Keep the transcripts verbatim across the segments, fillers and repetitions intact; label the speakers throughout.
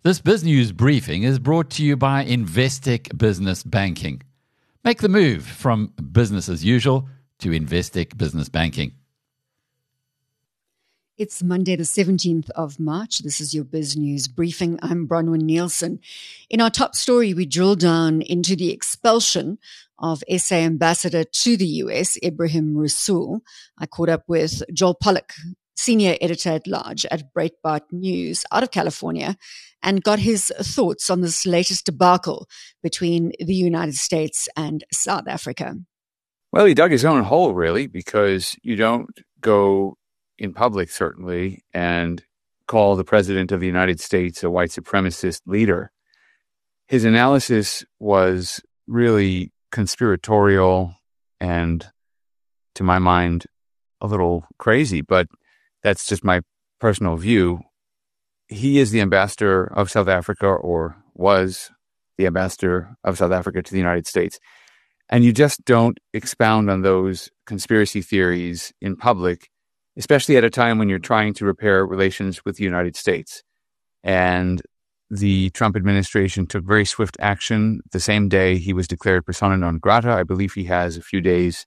Speaker 1: This BizNews briefing is brought to you by Investec Business Banking. Make the move from business as usual to Investec Business Banking.
Speaker 2: It's Monday, the seventeenth of March. This is your BizNews briefing. I'm Bronwyn Nielsen. In our top story, we drill down into the expulsion of S A ambassador to the U S, Ebrahim Rasool. I caught up with Joel Pollak, senior editor-at-large at Breitbart News out of California, and got his thoughts on this latest debacle between the United States and South Africa.
Speaker 3: Well, he dug his own hole, really, because you don't go in public, certainly, and call the president of the United States a white supremacist leader. His analysis was really conspiratorial and, to my mind, a little crazy, but that's just my personal view. He is the ambassador of South Africa, or was the ambassador of South Africa to the United States. And you just don't expound on those conspiracy theories in public, especially at a time when you're trying to repair relations with the United States. And the Trump administration took very swift action. The same day he was declared persona non grata, I believe he has a few days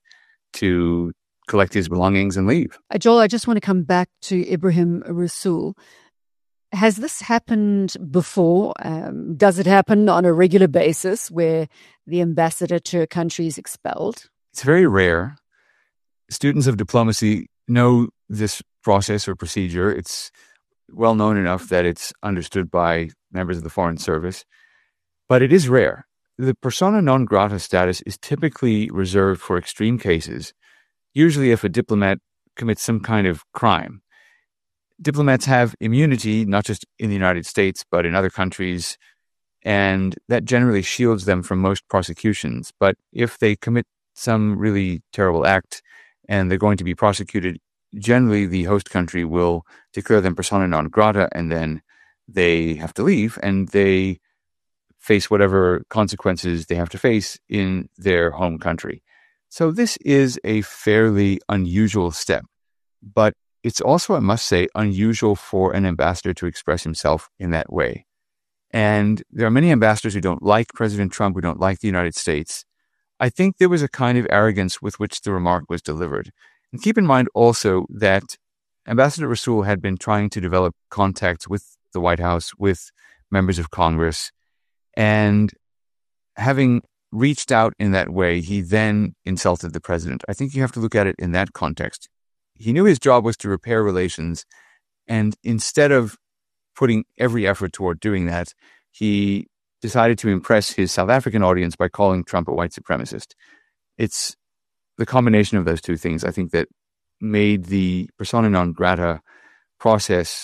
Speaker 3: to collect his belongings and leave.
Speaker 2: Uh, Joel, I just want to come back to Ebrahim Rasool. Has this happened before? Um, does it happen on a regular basis where the ambassador to a country is expelled?
Speaker 3: It's very rare. Students of diplomacy know this process or procedure. It's well known enough that it's understood by members of the Foreign Service, but it is rare. The persona non grata status is typically reserved for extreme cases, usually if a diplomat commits some kind of crime. Diplomats have immunity, not just in the United States, but in other countries, and that generally shields them from most prosecutions. But if they commit some really terrible act and they're going to be prosecuted, generally the host country will declare them persona non grata, and then they have to leave, and they face whatever consequences they have to face in their home country. So this is a fairly unusual step, but it's also, I must say, unusual for an ambassador to express himself in that way. And there are many ambassadors who don't like President Trump, who don't like the United States. I think there was a kind of arrogance with which the remark was delivered. And keep in mind also that Ambassador Rasool had been trying to develop contacts with the White House, with members of Congress, and having reached out in that way, he then insulted the president. I think you have to look at it in that context. He knew his job was to repair relations, and instead of putting every effort toward doing that, he decided to impress his South African audience by calling Trump a white supremacist. It's the combination of those two things, I think, that made the persona non grata process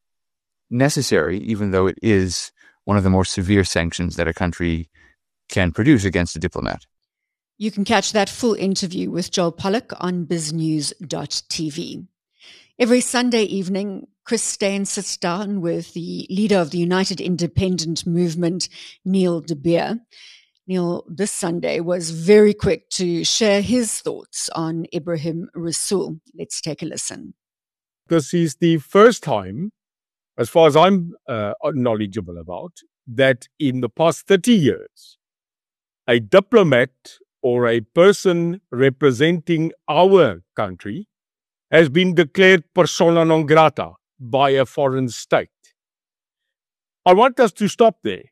Speaker 3: necessary, even though it is one of the more severe sanctions that a country can produce against a diplomat.
Speaker 2: You can catch that full interview with Joel Pollak on biznews dot t v. Every Sunday evening, Chris Steyn sits down with the leader of the United Independent Movement, Neil de Beer. Neil, this Sunday, was very quick to share his thoughts on Ebrahim Rasool. Let's take a listen.
Speaker 4: This is the first time, as far as I'm uh, knowledgeable about, that in the past thirty years, a diplomat or a person representing our country has been declared persona non grata by a foreign state. I want us to stop there,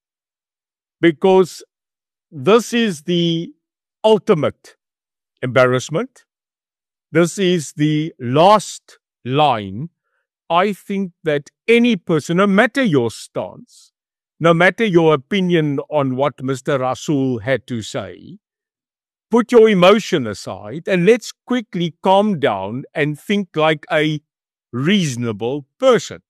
Speaker 4: because this is the ultimate embarrassment. This is the last line, I think, that any person, no matter your stance, no matter your opinion on what Mister Rasool had to say, put your emotion aside and let's quickly calm down and think like a reasonable person.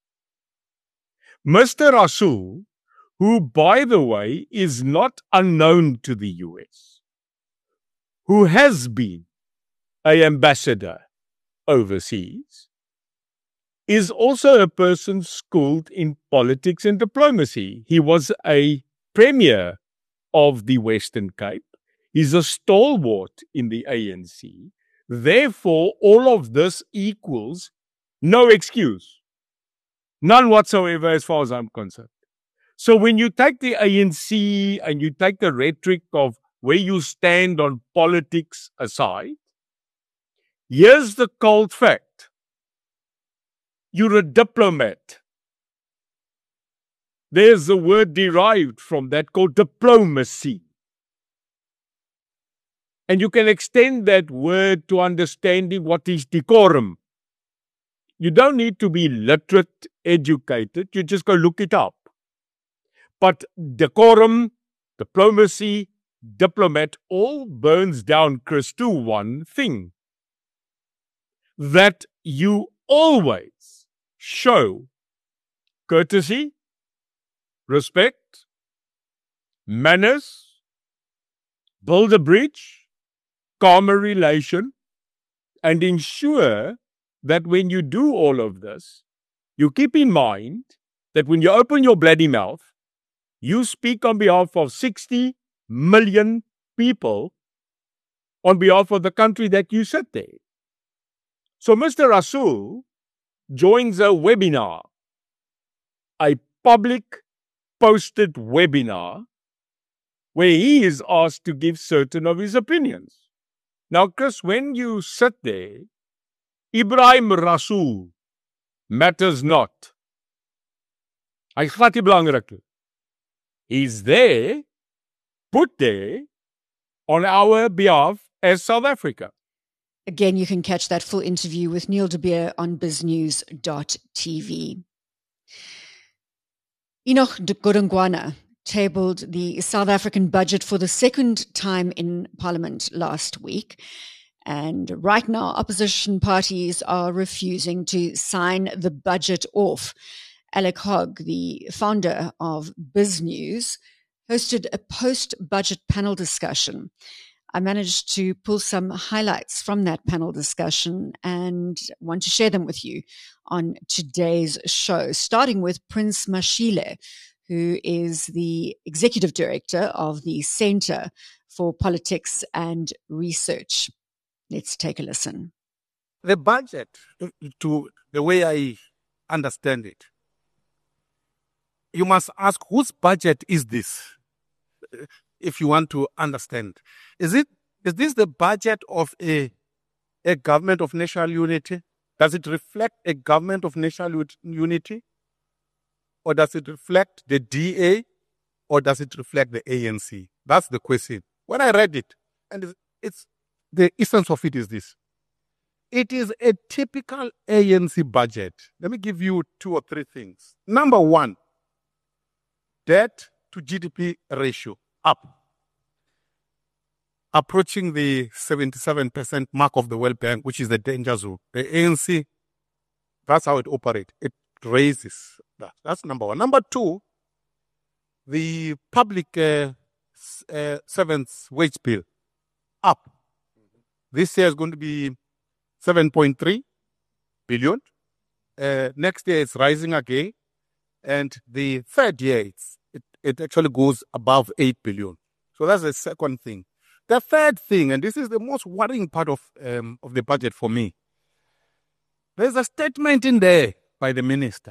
Speaker 4: Mister Rasool, who, by the way, is not unknown to the U S, who has been an ambassador overseas, is also a person schooled in politics and diplomacy. He was a premier of the Western Cape. He's a stalwart in the A N C. Therefore, all of this equals no excuse. None whatsoever as far as I'm concerned. So when you take the A N C and you take the rhetoric of where you stand on politics aside, here's the cold fact. You're a diplomat. There's a word derived from that called diplomacy. And you can extend that word to understanding what is decorum. You don't need to be literate, educated. You just go look it up. But decorum, diplomacy, diplomat all burns down, Chris, to one thing. That you always show courtesy, respect, manners, build a bridge, calm a relation, and ensure that when you do all of this, you keep in mind that when you open your bloody mouth, you speak on behalf of sixty million people on behalf of the country that you sit there. So Mister Rasool joins a webinar, a public posted webinar, where he is asked to give certain of his opinions. Now, Chris, when you sit there, Ebrahim Rasool matters not. Hy is glad nie belangrik nie. He's there, put there, on our behalf as South Africa.
Speaker 2: Again, you can catch that full interview with Neil de Beer on biznews dot t v. Enoch Godongwana tabled the South African budget for the second time in Parliament last week. And right now, opposition parties are refusing to sign the budget off. Alec Hogg, the founder of BizNews, hosted a post-budget panel discussion. I managed to pull some highlights from that panel discussion and want to share them with you on today's show, starting with Prince Mashile, who is the executive director of the Center for Politics and Research. Let's take a listen.
Speaker 5: The budget, to the way I understand it, you must ask whose budget is this, if you want to understand. Is it is this the budget of a, a government of national unity? Does it reflect a government of national unity? Or does it reflect the D A? Or does it reflect the A N C? That's the question. When I read it, and it's, it's the essence of it is this. It is a typical A N C budget. Let me give you two or three things. Number one, debt to G D P ratio up, approaching the seventy-seven percent mark of the World Bank, which is the danger zone. The A N C, that's how it operates. It raises that. That's number one. Number two, the public uh, uh, servants' wage bill up. This year is going to be seven point three billion. Uh, next year it's rising again. And the third year, it's, it, it actually goes above eight billion. So that's the second thing. The third thing, and this is the most worrying part of, um, of the budget for me, there's a statement in there by the minister.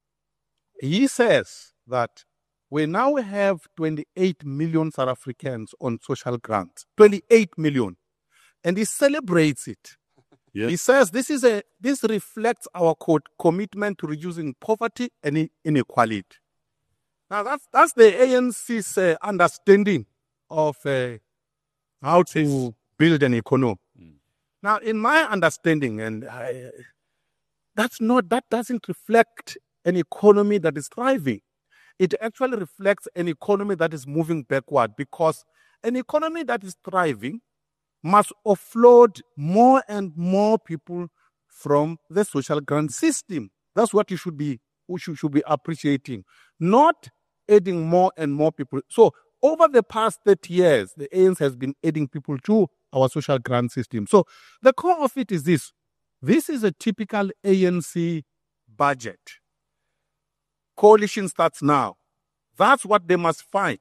Speaker 5: He says that we now have twenty-eight million South Africans on social grants. twenty-eight million. And he celebrates it. Yes. He says this is a this reflects our co- commitment to reducing poverty and inequality. Now that's that's the A N C's uh, understanding of uh, how to build an economy. Mm. Now, in my understanding, and I, that's not that doesn't reflect an economy that is thriving. It actually reflects an economy that is moving backward, because an economy that is thriving must offload more and more people from the social grant system. That's what you should be, we should, should be appreciating, not adding more and more people. So over the past thirty years, the A N C has been adding people to our social grant system. So the core of it is this. This is a typical A N C budget. Coalition starts now. That's what they must fight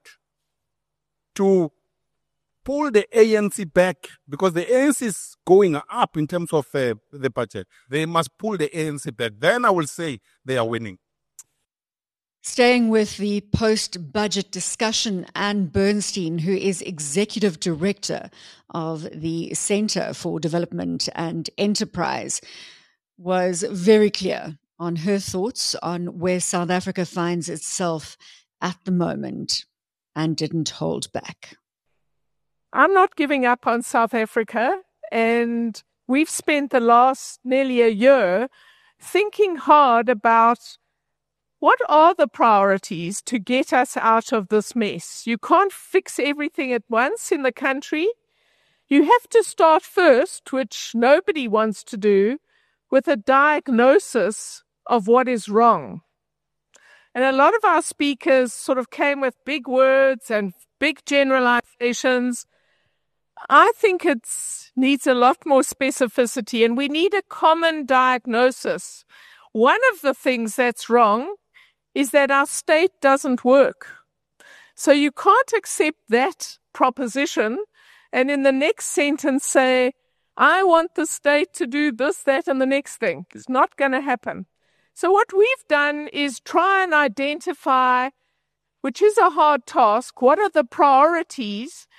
Speaker 5: to pull the A N C back, because the A N C is going up in terms of uh, the budget. They must pull the A N C back. Then I will say they are winning.
Speaker 2: Staying with the post-budget discussion, Anne Bernstein, who is Executive Director of the Centre for Development and Enterprise, was very clear on her thoughts on where South Africa finds itself at the moment and didn't hold back.
Speaker 6: I'm not giving up on South Africa, and we've spent the last nearly a year thinking hard about what are the priorities to get us out of this mess. You can't fix everything at once in the country. You have to start first, which nobody wants to do, with a diagnosis of what is wrong. And a lot of our speakers sort of came with big words and big generalizations. I think it needs a lot more specificity, and we need a common diagnosis. One of the things that's wrong is that our state doesn't work. So you can't accept that proposition and in the next sentence say, I want the state to do this, that, and the next thing. It's not going to happen. So what we've done is try and identify, which is a hard task, what are the priorities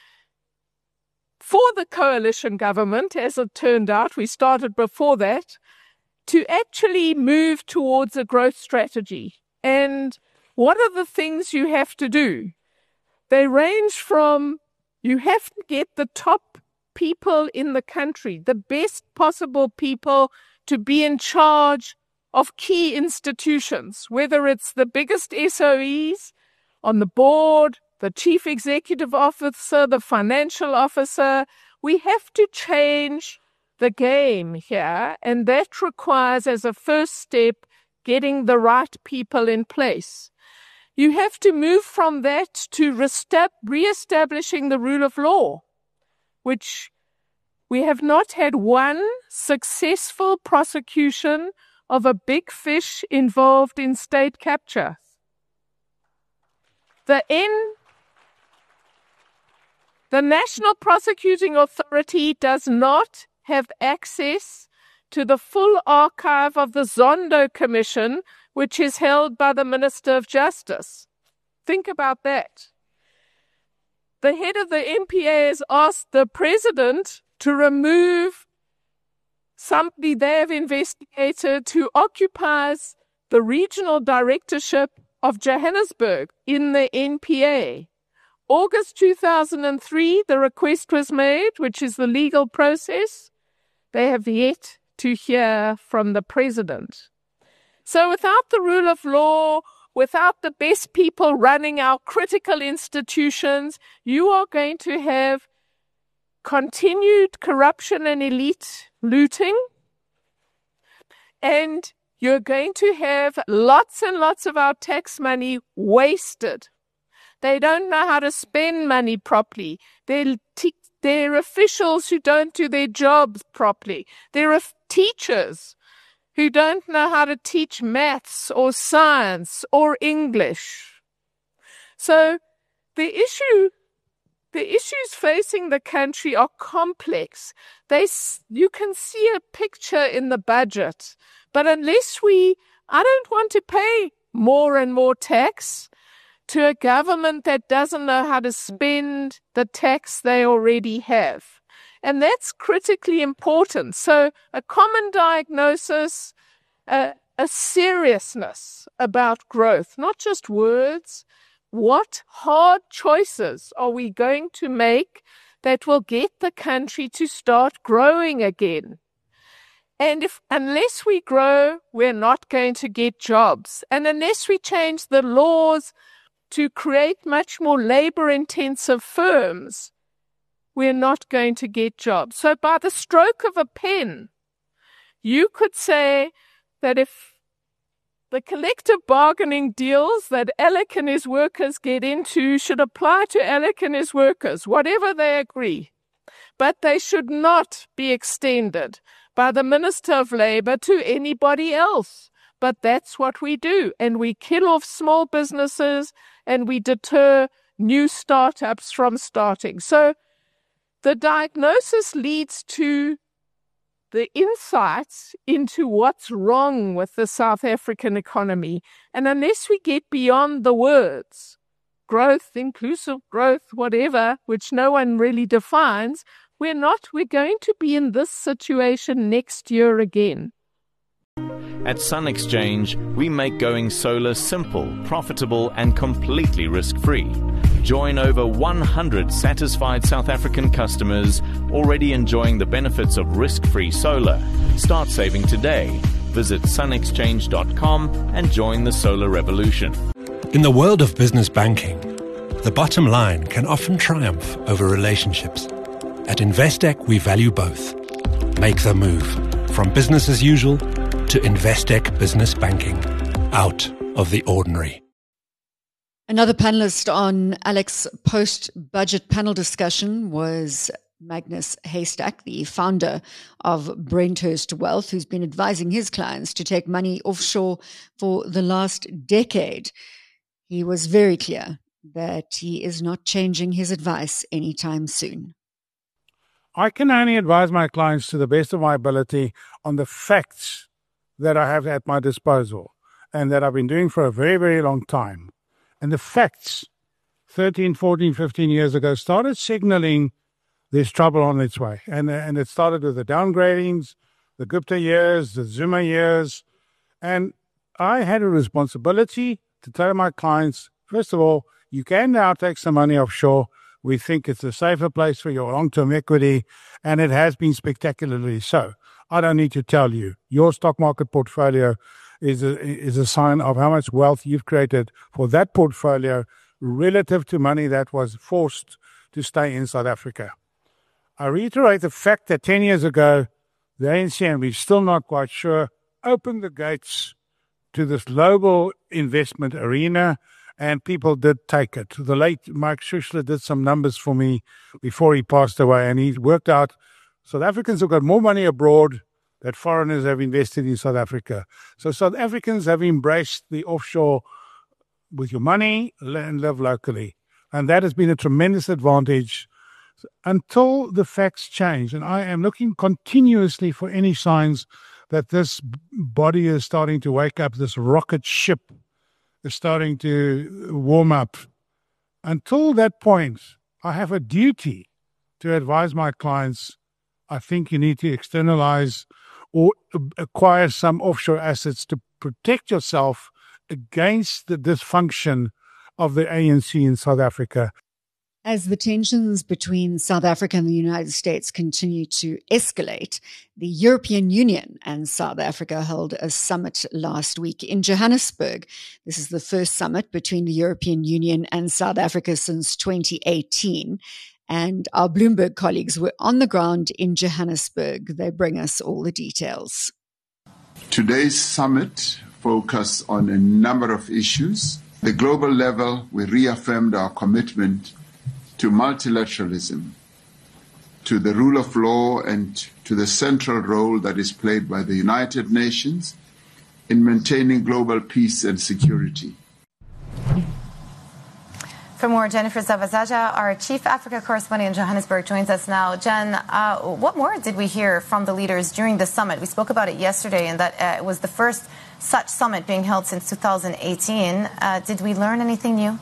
Speaker 6: for the coalition government, as it turned out, we started before that, to actually move towards a growth strategy. And what are the things you have to do? They range from you have to get the top people in the country, the best possible people to be in charge of key institutions, whether it's the biggest S O Es on the board, the chief executive officer, the financial officer. We have to change the game here, and that requires, as a first step, getting the right people in place. You have to move from that to re-establishing the rule of law, which we have not had one successful prosecution of a big fish involved in state capture. The N, the National Prosecuting Authority does not have access to the full archive of the Zondo Commission, which is held by the Minister of Justice. Think about that. The head of the N P A has asked the President to remove somebody they have investigated who occupies the regional directorship of Johannesburg in the N P A. August two thousand three, the request was made, which is the legal process. They have yet to hear from the President. So without the rule of law, without the best people running our critical institutions, you are going to have continued corruption and elite looting, and you're going to have lots and lots of our tax money wasted. They don't know how to spend money properly. They're, te- they're officials who don't do their jobs properly. There are teachers who don't know how to teach maths or science or English. So the issue, the issues facing the country are complex. They, you can see a picture in the budget, but unless we, I don't want to pay more and more tax to a government that doesn't know how to spend the tax they already have. And that's critically important. So a common diagnosis, a, a seriousness about growth, not just words. What hard choices are we going to make that will get the country to start growing again? And if, unless we grow, we're not going to get jobs. And unless we change the laws to create much more labor-intensive firms, we're not going to get jobs. So by the stroke of a pen, you could say that if the collective bargaining deals that Alec and his workers get into should apply to Alec and his workers, whatever they agree, but they should not be extended by the Minister of Labour to anybody else. But that's what we do, and we kill off small businesses and we deter new startups from starting. So the diagnosis leads to the insights into what's wrong with the South African economy. And unless we get beyond the words, growth, inclusive growth, whatever, which no one really defines, we're not, we're going to be in this situation next year again.
Speaker 7: At Sun Exchange, we make going solar simple, profitable, and completely risk-free. Join over one hundred satisfied South African customers already enjoying the benefits of risk-free solar. Start saving today. Visit sun exchange dot com and join the solar revolution.
Speaker 8: In the world of business banking, the bottom line can often triumph over relationships. At Investec, we value both. Make the move from business as usual to Investec Business Banking. Out of the ordinary.
Speaker 2: Another panelist on Alex' post-budget panel discussion was Magnus Haystack, the founder of Brenthurst Wealth, who's been advising his clients to take money offshore for the last decade. He was very clear that he is not changing his advice anytime soon.
Speaker 9: I can only advise my clients to the best of my ability on the facts that I have at my disposal and that I've been doing for a very, very long time. And the facts, thirteen, fourteen, fifteen years ago, started signaling there's trouble on its way. And, and it started with the downgradings, the Gupta years, the Zuma years. And I had a responsibility to tell my clients, first of all, you can now take some money offshore. We think it's a safer place for your long-term equity, and it has been spectacularly so. I don't need to tell you. Your stock market portfolio is a, is a sign of how much wealth you've created for that portfolio relative to money that was forced to stay in South Africa. I reiterate the fact that ten years ago, the A N C, and we're still not quite sure, opened the gates to this global investment arena, and people did take it. The late Mike Schuessler did some numbers for me before he passed away, and he worked out South Africans have got more money abroad that foreigners have invested in South Africa. So South Africans have embraced the offshore with your money and live locally. And that has been a tremendous advantage until the facts change. And I am looking continuously for any signs that this body is starting to wake up, this rocket ship is starting to warm up. Until that point, I have a duty to advise my clients, I think you need to externalize or acquire some offshore assets to protect yourself against the dysfunction of the A N C in South Africa.
Speaker 2: As the tensions between South Africa and the United States continue to escalate, the European Union and South Africa held a summit last week in Johannesburg. This is the first summit between the European Union and South Africa since twenty eighteen. And our Bloomberg colleagues were on the ground in Johannesburg. They bring us all the details.
Speaker 10: Today's summit focused on a number of issues. At the global level, we reaffirmed our commitment to multilateralism, to the rule of law, and to the central role that is played by the United Nations in maintaining global peace and security.
Speaker 11: For more, Jennifer Zavazaja, our chief Africa correspondent in Johannesburg, joins us now. Jen, uh, what more did we hear from the leaders during the summit? We spoke about it yesterday, and that uh, it was the first such summit being held since two thousand eighteen. Uh, did we learn anything new?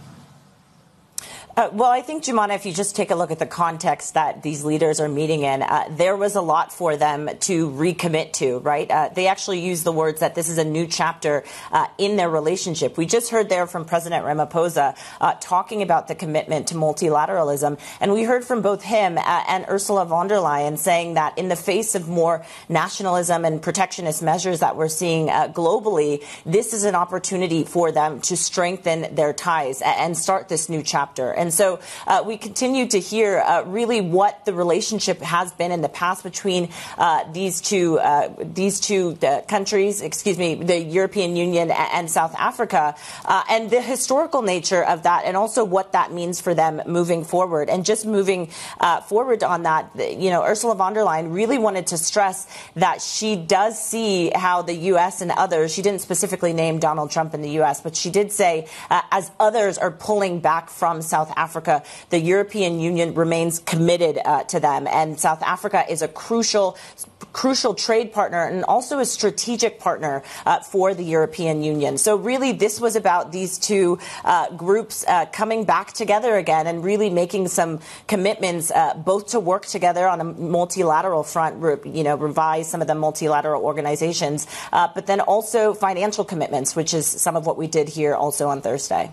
Speaker 12: Uh, well, I think, Jumana, if you just take a look at the context that these leaders are meeting in, uh, there was a lot for them to recommit to, right? Uh, they actually used the words that this is a new chapter uh, in their relationship. We just heard there from President Ramaphosa uh, talking about the commitment to multilateralism. And we heard from both him uh, and Ursula von der Leyen saying that in the face of more nationalism and protectionist measures that we're seeing uh, globally, this is an opportunity for them to strengthen their ties and start this new chapter. And so uh, we continue to hear uh, really what the relationship has been in the past between uh, these two uh, these two uh, countries, excuse me, the European Union and, and South Africa, uh, and the historical nature of that, and also what that means for them moving forward. And just moving uh, forward on that, you know, Ursula von der Leyen really wanted to stress that she does see how the U S and others, she didn't specifically name Donald Trump in the U S, but she did say uh, as others are pulling back from South South Africa, the European Union remains committed uh, to them. And South Africa is a crucial crucial trade partner and also a strategic partner uh, for the European Union. So really, this was about these two uh, groups uh, coming back together again and really making some commitments uh, both to work together on a multilateral front, you know, revise some of the multilateral organizations, uh, but then also financial commitments, which is some of what we did here also on Thursday.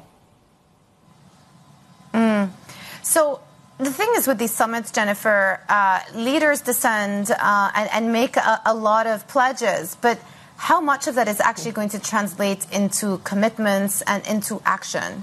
Speaker 11: Mm. So the thing is with these summits, Jennifer, uh, leaders descend uh, and, and make a, a lot of pledges, but how much of that is actually going to translate into commitments and into action?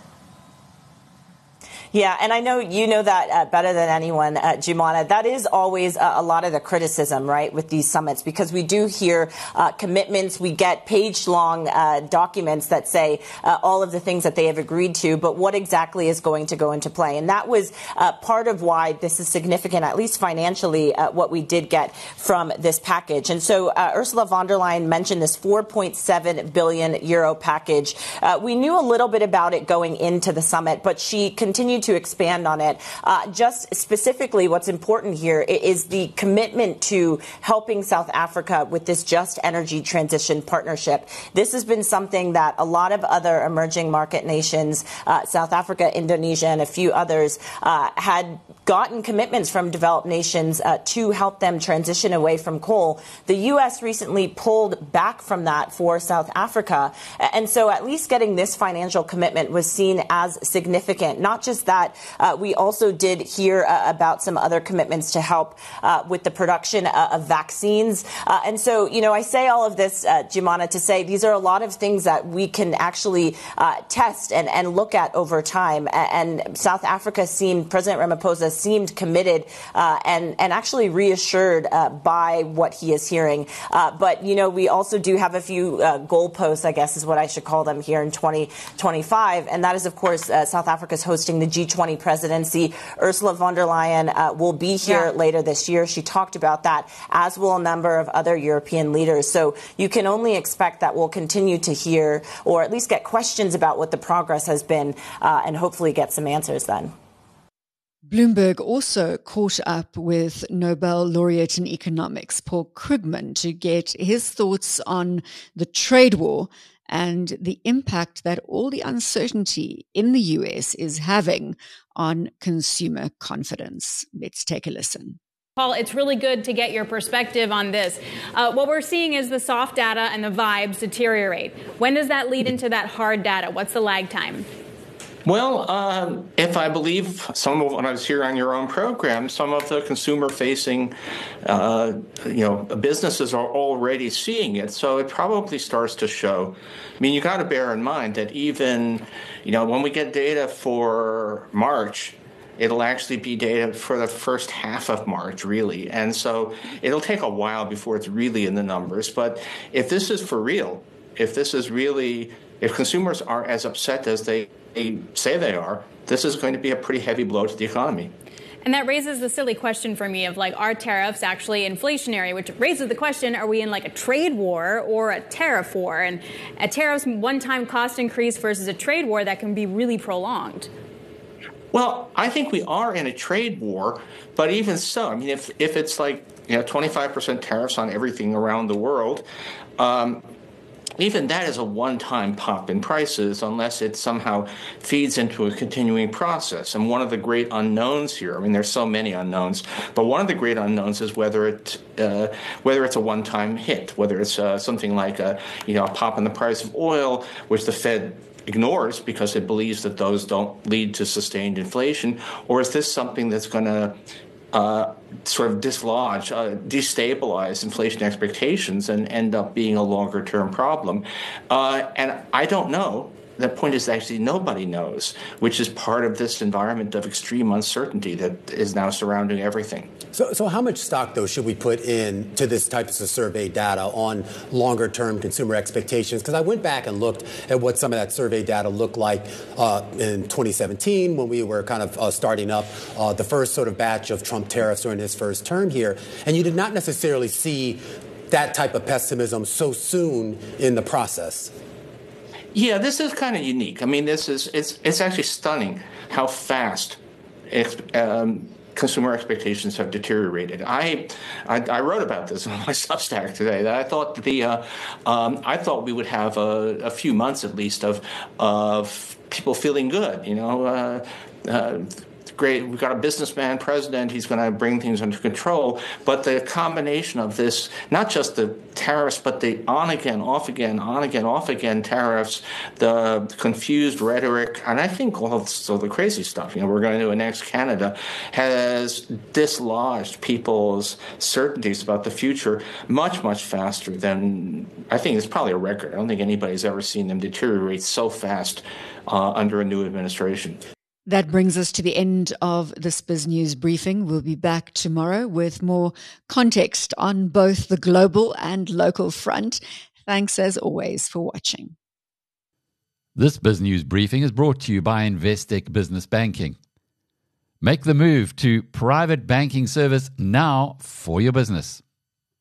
Speaker 12: Yeah, and I know you know that uh, better than anyone, uh, Jumana. That is always uh, a lot of the criticism, right, with these summits, because we do hear uh, commitments. We get page-long uh, documents that say uh, all of the things that they have agreed to, but what exactly is going to go into play? And that was uh, part of why this is significant, at least financially, uh, what we did get from this package. And so uh, Ursula von der Leyen mentioned this four point seven billion euro package. Uh, we knew a little bit about it going into the summit, but she continued to expand on it. Uh, just specifically, what's important here is the commitment to helping South Africa with this just energy transition partnership. This has been something that a lot of other emerging market nations, uh, South Africa, Indonesia, and a few others, uh, had gotten commitments from developed nations uh, to help them transition away from coal. The U S recently pulled back from that for South Africa. And so at least getting this financial commitment was seen as significant. Not just that, uh, we also did hear uh, about some other commitments to help uh, with the production uh, of vaccines. Uh, and so, you know, I say all of this, uh, Jumana, to say these are a lot of things that we can actually uh, test and, and look at over time. And South Africa seemed, President Ramaphosa seemed committed uh, and, and actually reassured uh, by what he is hearing. Uh, but, you know, we also do have a few uh, goalposts, I guess is what I should call them, here in twenty twenty-five. And that is, of course, uh, South Africa is hosting the G twenty presidency. Ursula von der Leyen uh, will be here yeah. later this year. She talked about that, as will a number of other European leaders. So you can only expect that we'll continue to hear, or at least get questions about what the progress has been, uh, and hopefully get some answers then.
Speaker 2: Bloomberg also caught up with Nobel laureate in economics, Paul Krugman, to get his thoughts on the trade war and the impact that all the uncertainty in the U S is having on consumer confidence. Let's take a listen.
Speaker 13: Paul, it's really good to get your perspective on this. Uh, what we're seeing is the soft data and the vibes deteriorate. When does that lead into that hard data? What's the lag time?
Speaker 14: Well, uh, if I believe some of what I was here on your own program, some of the consumer-facing, uh, you know, businesses are already seeing it. So it probably starts to show. I mean, you got to bear in mind that even, you know, when we get data for March, it'll actually be data for the first half of March, really. And so it'll take a while before it's really in the numbers. But if this is for real, if this is really, if consumers are as upset as they they say they are, this is going to be a pretty heavy blow to the economy.
Speaker 13: And that raises the silly question for me of, like, are tariffs actually inflationary? Which raises the question, are we in like a trade war or a tariff war? And a tariff's one-time cost increase versus a trade war that can be really prolonged.
Speaker 14: Well, I think we are in a trade war, but even so, I mean, if if it's like, you know, twenty-five percent tariffs on everything around the world, um, even that is a one-time pop in prices unless it somehow feeds into a continuing process. And one of the great unknowns here, I mean, there's so many unknowns, but one of the great unknowns is whether it uh, whether it's a one-time hit, whether it's uh, something like a, you know, a pop in the price of oil, which the Fed ignores because it believes that those don't lead to sustained inflation, or is this something that's going to Uh, sort of dislodge, uh, destabilize inflation expectations and end up being a longer-term problem? Uh, and I don't know. The point is actually nobody knows, which is part of this environment of extreme uncertainty that is now surrounding everything.
Speaker 15: So, so how much stock, though, should we put in to this type of survey data on longer-term consumer expectations? Because I went back and looked at what some of that survey data looked like uh, in twenty seventeen when we were kind of uh, starting up uh, the first sort of batch of Trump tariffs during his first term here. And you did not necessarily see that type of pessimism so soon in the process.
Speaker 14: Yeah, this is kind of unique. I mean, this is it's it's actually stunning how fast ex, um, consumer expectations have deteriorated. I, I I wrote about this on my Substack today. That I thought the uh, um, I thought we would have a, a few months at least of of people feeling good. You know. Uh, uh, Great, we've got a businessman president. He's going to bring things under control. But the combination of this, not just the tariffs, but the on again, off again, on again, off again tariffs, the confused rhetoric, and I think also the crazy stuff. You know, we're going to annex Canada, has dislodged people's certainties about the future much, much faster than I think it's probably a record. I don't think anybody's ever seen them deteriorate so fast uh, under a new administration.
Speaker 2: That brings us to the end of this BizNews briefing. We'll be back tomorrow with more context on both the global and local front. Thanks as always for watching.
Speaker 1: This BizNews briefing is brought to you by Investec Business Banking. Make the move to private banking service now for your business.